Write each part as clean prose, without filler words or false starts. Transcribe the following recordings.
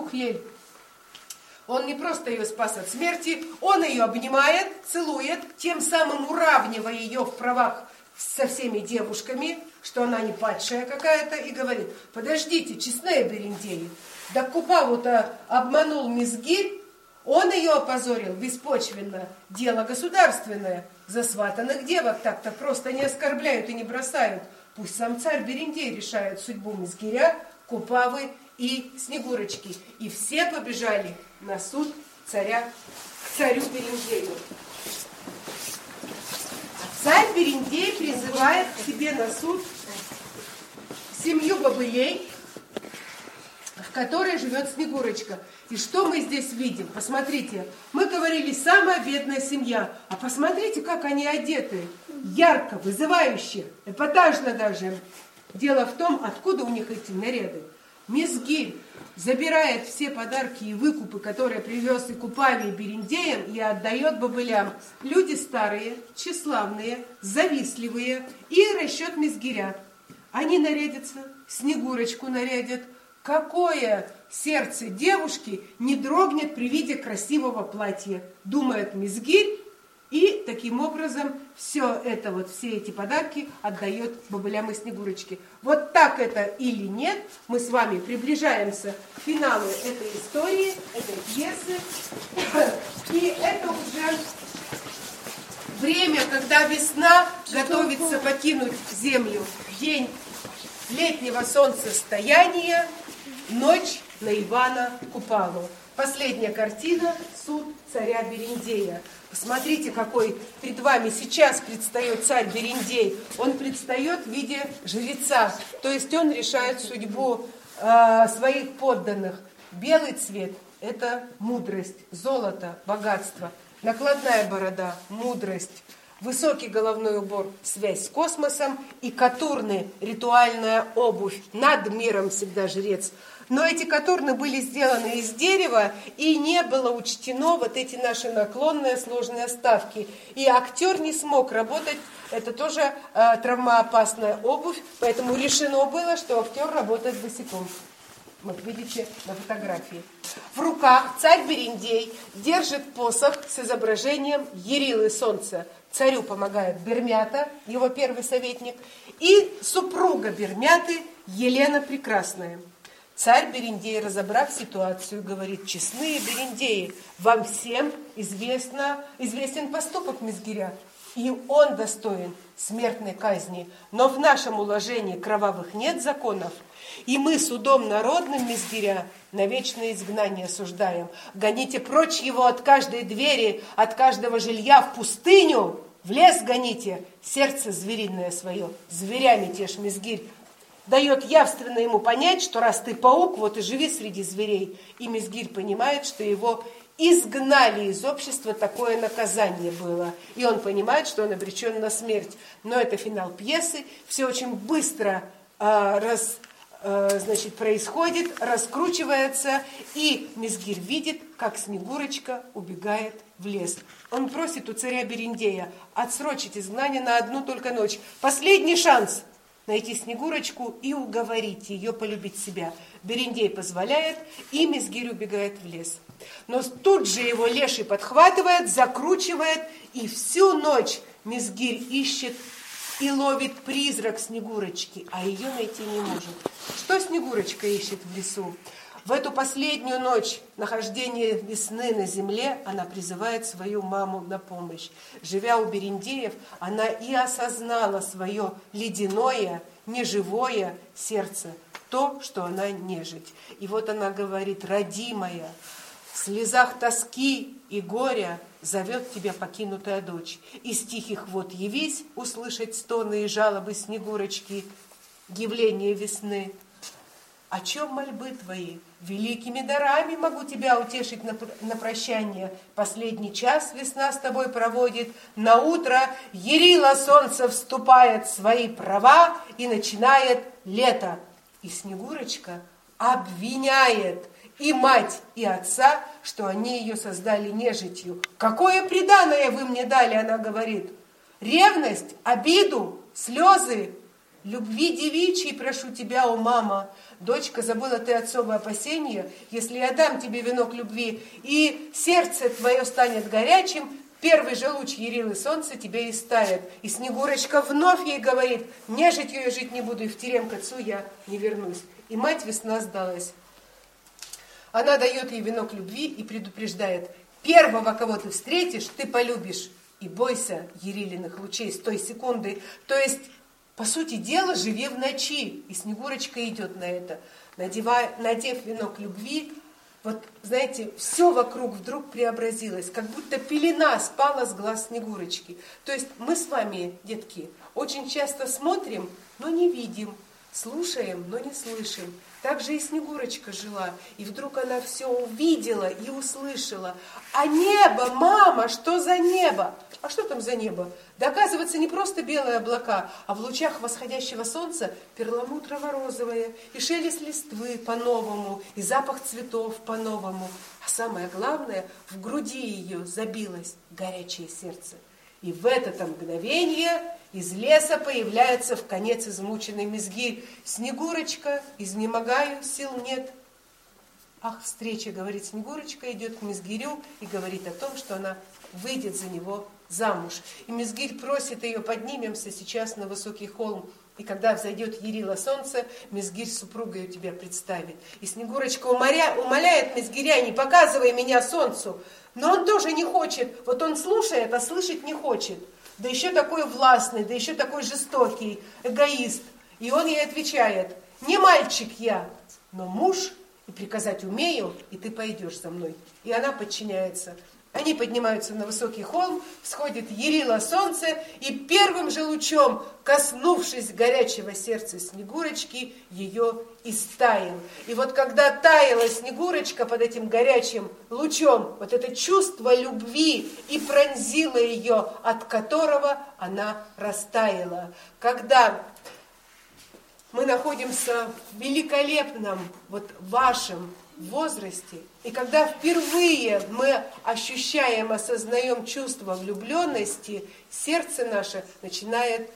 Ухлель. Он не просто ее спас от смерти, он ее обнимает, целует, тем самым уравнивая ее в правах со всеми девушками, что она не падшая какая-то, и говорит: подождите, честные берендеи, да Купаву-то обманул Мизгирь, он ее опозорил беспочвенно, дело государственное, засватанных девок так-то просто не оскорбляют и не бросают. Пусть сам царь Берендей решает судьбу Мизгиря, Купавы и Снегурочки. И все побежали на суд к царю Берендею. А царь Берендей призывает к себе на суд семью бобылей, в которой живет Снегурочка. И что мы здесь видим? Посмотрите, мы говорили, самая бедная семья. А посмотрите, как они одеты. Ярко, вызывающе, эпатажно даже. Дело в том, откуда у них эти наряды. Мизгирь забирает все подарки и выкупы, которые привез и Купаве, и Берендеям, и отдает бобылям. Люди старые, тщеславные, завистливые. И расчет Мизгиря. Они нарядятся, Снегурочку нарядят. Какое сердце девушки не дрогнет при виде красивого платья, думает Мизгирь, и таким образом все эти подарки отдает бобылям и Снегурочке. Вот так это или нет, мы с вами приближаемся к финалу этой истории, этой пьесы. И это уже время, когда весна готовится покинуть землю. День летнего солнцестояния, ночь на Ивана Купалу. Последняя картина «Суд царя Берендея». Посмотрите, какой перед вами сейчас предстает царь Берендей. Он предстает в виде жреца, то есть он решает судьбу своих подданных. Белый цвет – это мудрость, золото, богатство. Накладная борода – мудрость. Высокий головной убор – связь с космосом. И катурны – ритуальная обувь. Над миром всегда жрец. Но эти катурны были сделаны из дерева, и не было учтено вот эти наши наклонные сложные ставки. И актер не смог работать, это тоже травмоопасная обувь, поэтому решено было, что актер работает босиком. Вот видите на фотографии. В руках царь Берендей держит посох с изображением Ярилы Солнца. Царю помогает Бермята, его первый советник, и супруга Бермяты Елена Прекрасная. Царь Берендей, разобрав ситуацию, говорит: честные берендеи, вам всем известен поступок Мизгиря, и он достоин смертной казни. Но в нашем уложении кровавых нет законов, и мы судом народным Мизгиря на вечное изгнание осуждаем. Гоните прочь его от каждой двери, от каждого жилья в пустыню, в лес гоните, сердце звериное свое, зверями тешь, Мизгирь. Дает явственно ему понять, что раз ты паук, вот и живи среди зверей. И Мизгирь понимает, что его изгнали из общества, такое наказание было. И он понимает, что он обречен на смерть. Но это финал пьесы, все очень быстро происходит, раскручивается, и Мизгирь видит, как Снегурочка убегает в лес. Он просит у царя Берендея отсрочить изгнание на одну только ночь. Последний шанс найти Снегурочку и уговорить ее полюбить себя. Берендей позволяет, и Мизгирь убегает в лес. Но тут же его леший подхватывает, закручивает, и всю ночь Мизгирь ищет и ловит призрак Снегурочки, а ее найти не может. Что Снегурочка ищет в лесу? В эту последнюю ночь нахождения весны на земле она призывает свою маму на помощь. Живя у Берендеев, она и осознала свое ледяное, неживое сердце, то, что она нежить. И вот она говорит: родимая, в слезах тоски и горя зовет тебя покинутая дочь. Из тихих вод явись услышать стоны и жалобы Снегурочки, явление весны. О чем мольбы твои? Великими дарами могу тебя утешить на прощание. Последний час весна с тобой проводит. На утро Ярила Солнце вступает в свои права и начинает лето. И Снегурочка обвиняет и мать, и отца, что они ее создали нежитью. Какое приданое вы мне дали, она говорит. Ревность, обиду, слезы. Любви девичьей прошу тебя, о мама. Дочка, забыла ты отцовое опасение. Если я дам тебе венок любви, и сердце твое станет горячим, первый же луч ярилы солнца тебе и стает. И Снегурочка вновь ей говорит: нежитью я жить не буду, и в терем к отцу я не вернусь. И мать Весна сдалась. Она дает ей венок любви и предупреждает: первого, кого ты встретишь, ты полюбишь. И бойся ярилиных лучей с той секунды. То есть, по сути дела, живи в ночи. И Снегурочка идет на это. Надев венок любви, вот, знаете, все вокруг вдруг преобразилось. Как будто пелена спала с глаз Снегурочки. То есть мы с вами, детки, очень часто смотрим, но не видим. Слушаем, но не слышим. Так же и Снегурочка жила. И вдруг она все увидела и услышала. А небо, мама, что за небо? А что там за небо? Да, оказывается, не просто белые облака, а в лучах восходящего солнца перламутрово-розовое, и шелест листвы по-новому, и запах цветов по-новому. А самое главное, в груди ее забилось горячее сердце. И в это мгновение из леса появляется вконец измученный Мизгирь. Снегурочка, изнемогаю, сил нет. Ах, встреча, говорит Снегурочка, идет к Мизгирю и говорит о том, что она выйдет за него замуж. И Мизгирь просит ее: поднимемся сейчас на высокий холм. И когда взойдет ярило солнце, Мизгирь с супругой тебя представит. И Снегурочка умоляет Мизгиря: не показывай меня солнцу. Но он тоже не хочет. Вот он слушает, а слышать не хочет. Да еще такой властный, да еще такой жестокий, эгоист. И он ей отвечает: не мальчик я, но муж, и приказать умею, и ты пойдешь за мной. И она подчиняется. Они поднимаются на высокий холм, всходит ярило солнце, и первым же лучом, коснувшись горячего сердца Снегурочки, ее истаял. И вот когда таяла Снегурочка под этим горячим лучом, вот это чувство любви и пронзило ее, от которого она растаяла. Когда мы находимся в великолепном вашем возрасте, и когда впервые мы ощущаем, осознаем чувство влюбленности, сердце наше начинает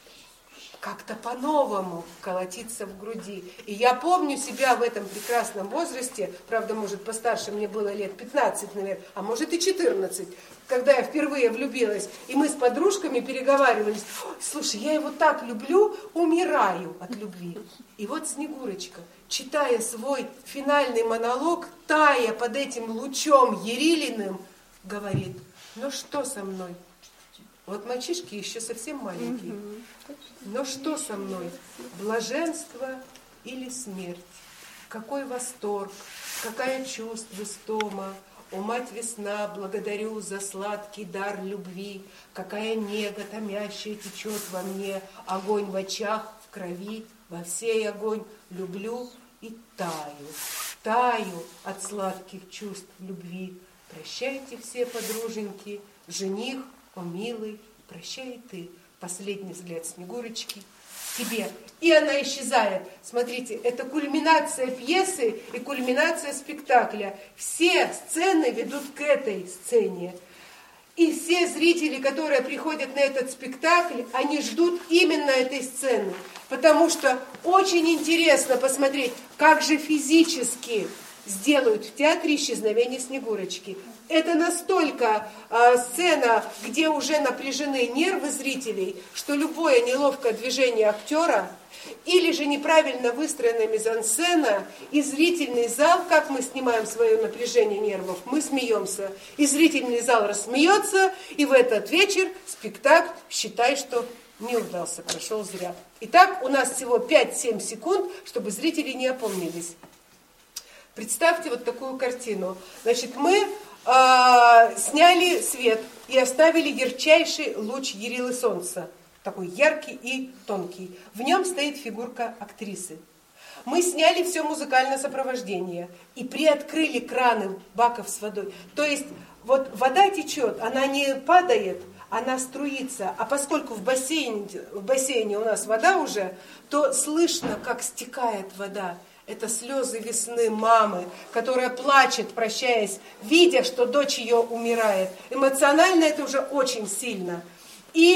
как-то по-новому колотиться в груди. И я помню себя в этом прекрасном возрасте, правда, может, постарше, мне было лет 15, наверное, а может и 14, когда я впервые влюбилась, и мы с подружками переговаривались: слушай, я его так люблю, умираю от любви. И вот Снегурочка, читая свой финальный монолог, тая под этим лучом ярилиным, говорит: ну что со мной? Вот мальчишки еще совсем маленькие. Но что со мной? Блаженство или смерть? Какой восторг, какая чувство истома. О, мать Весна, благодарю за сладкий дар любви. Какая нега томящая течет во мне. Огонь в очах, в крови, во всей огонь. Люблю и таю, таю от сладких чувств любви. Прощайте все, подруженьки, жених, о милый, прощай и ты. Последний взгляд Снегурочки тебе. И она исчезает. Смотрите, это кульминация пьесы и кульминация спектакля. Все сцены ведут к этой сцене. И все зрители, которые приходят на этот спектакль, они ждут именно этой сцены. Потому что очень интересно посмотреть, как же физически сделают в театре исчезновение Снегурочки. Это настолько сцена, где уже напряжены нервы зрителей, что любое неловкое движение актера или же неправильно выстроенная мизансцена, и зрительный зал, как мы снимаем свое напряжение нервов, мы смеемся, и зрительный зал рассмеется, и в этот вечер спектакль, считай, что не удался, прошел зря. Итак, у нас всего 5-7 секунд, чтобы зрители не опомнились. Представьте вот такую картину. Значит, мы сняли свет и оставили ярчайший луч ярилы солнца, такой яркий и тонкий. В нем стоит фигурка актрисы. Мы сняли все музыкальное сопровождение и приоткрыли краны баков с водой. То есть вот вода течет, она не падает, она струится. А поскольку в бассейне у нас вода уже, то слышно, как стекает вода. Это слезы весны мамы, которая плачет, прощаясь, видя, что дочь ее умирает. Эмоционально это уже очень сильно. И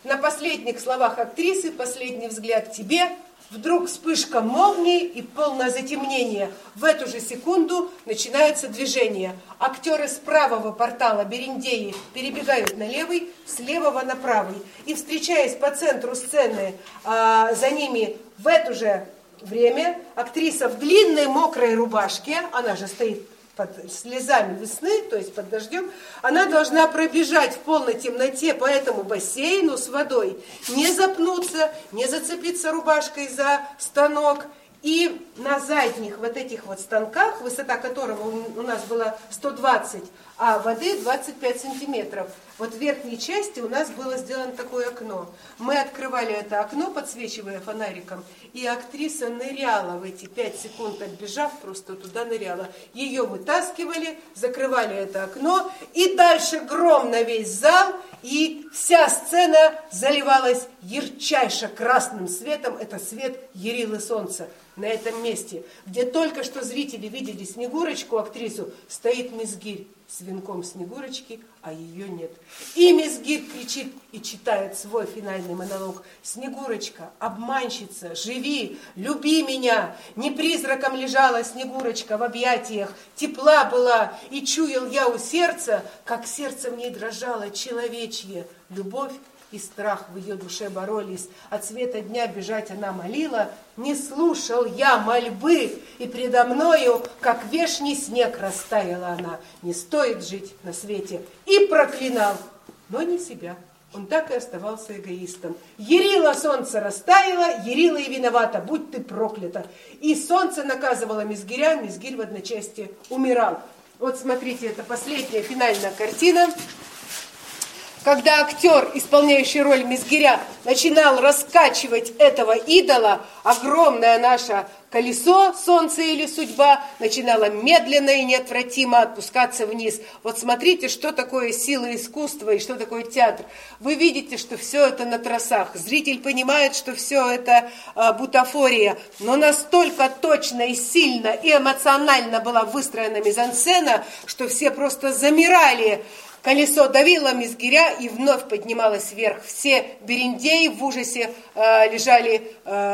на последних словах актрисы, последний взгляд к тебе, вдруг вспышка молнии и полное затемнение. В эту же секунду начинается движение. Актеры с правого портала Берендеи перебегают на левый, с левого на правый. И, встречаясь по центру сцены, за ними в это же время актриса в длинной мокрой рубашке, она же стоит под слезами весны, то есть под дождем, она должна пробежать в полной темноте по этому бассейну с водой, не запнуться, не зацепиться рубашкой за станок. И на задних вот этих вот станках, высота которого у нас была 120, а воды 25 сантиметров, вот в верхней части у нас было сделано такое окно. Мы открывали это окно, подсвечивая фонариком, и актриса ныряла в эти 5 секунд, отбежав, просто туда ныряла. Ее вытаскивали, закрывали это окно, и дальше гром на весь зал, и вся сцена заливалась ярчайше красным светом. Это свет Ярилы Солнца. На этом месте, где только что зрители видели Снегурочку, актрису, стоит Мизгирь с венком Снегурочки, а ее нет. И Мизгирь кричит и читает свой финальный монолог. Снегурочка, обманщица, живи, люби меня. Не призраком лежала Снегурочка в объятиях, тепла была, и чуял я у сердца, как сердце в ней дрожало человечье. Любовь и страх в ее душе боролись. От света дня бежать она молила. Не слушал я мольбы, и предо мною, как вешний снег, растаяла она. Не стоит жить на свете. И проклинал, но не себя. Он так и оставался эгоистом. Ярила Солнце растаяло, Ярила и виновата, будь ты проклята. И солнце наказывало Мизгиря, Мизгирь в одночасье умирал. Вот смотрите, это последняя финальная картина. Когда актер, исполняющий роль Мизгиря, начинал раскачивать этого идола, огромное наше колесо, солнце или судьба, начинало медленно и неотвратимо опускаться вниз. Вот смотрите, что такое сила искусства и что такое театр. Вы видите, что все это на тросах. Зритель понимает, что все это бутафория. Но настолько точно и сильно и эмоционально была выстроена мизансцена, что все просто замирали. Колесо давило Мизгиря и вновь поднималось вверх. Все берендеи в ужасе лежали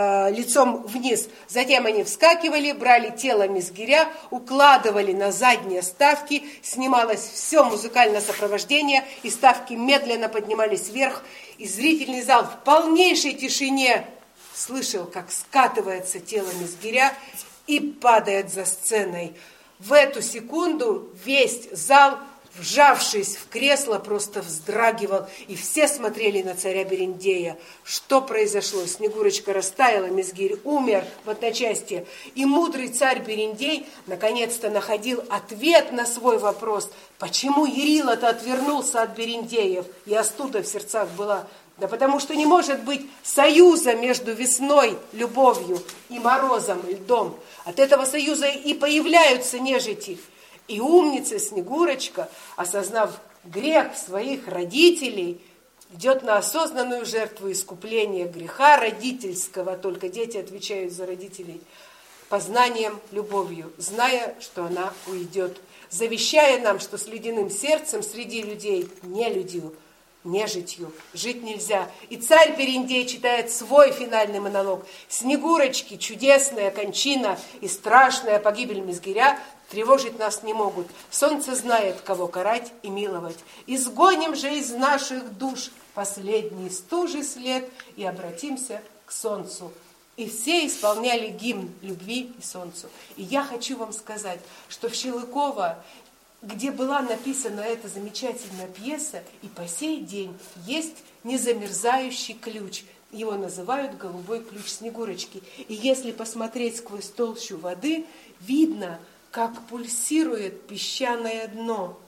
лицом вниз. Затем они вскакивали, брали тело Мизгиря, укладывали на задние ставки, снималось все музыкальное сопровождение, и ставки медленно поднимались вверх. И зрительный зал в полнейшей тишине слышал, как скатывается тело Мизгиря и падает за сценой. В эту секунду весь зал, вжавшись в кресло, просто вздрагивал, и все смотрели на царя Берендея. Что произошло? Снегурочка растаяла, Мизгирь умер в одночасье. И мудрый царь Берендей наконец-то находил ответ на свой вопрос, почему Ярила-то отвернулся от Берендеев, и остуда в сердцах была. Да потому что не может быть союза между весной, любовью, и морозом, льдом. От этого союза и появляются нежити. И умница Снегурочка, осознав грех своих родителей, идет на осознанную жертву искупления греха родительского, только дети отвечают за родителей, познанием, любовью, зная, что она уйдет, завещая нам, что с ледяным сердцем среди людей нелюдью, нежитью жить нельзя. И царь Берендей читает свой финальный монолог. Снегурочки, чудесная кончина и страшная погибель Мизгиря тревожить нас не могут. Солнце знает, кого карать и миловать. Изгоним же из наших душ последний стужи след и обратимся к солнцу. И все исполняли гимн любви и солнцу. И я хочу вам сказать, что в Щелыково, где была написана эта замечательная пьеса, и по сей день есть незамерзающий ключ. Его называют голубой ключ Снегурочки. И если посмотреть сквозь толщу воды, видно, как пульсирует песчаное дно.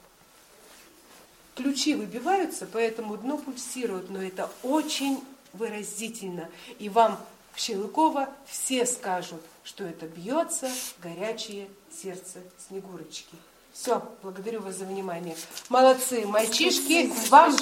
Ключи выбиваются, поэтому дно пульсирует, но это очень выразительно. И вам в Щелыково все скажут, что это бьется горячее сердце Снегурочки. Все, благодарю вас за внимание. Молодцы, мальчишки, вам